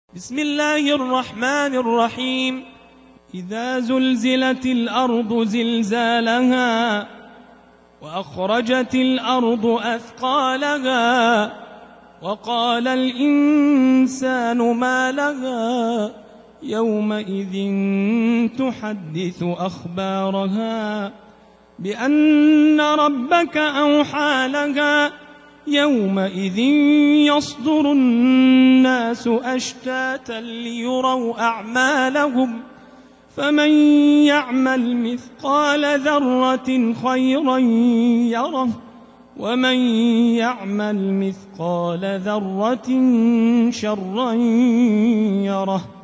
بسم الله الرحمن الرحيم. إذا زلزلت الأرض زلزالها وأخرجت الأرض أثقالها وقال الإنسان ما لها يومئذ تحدث أخبارها بأن ربك أوحى لها يومئذ يصدر الناس أشتاتا ليروا أعمالهم فمن يعمل مثقال ذرة خيرا يره ومن يعمل مثقال ذرة شرا يره.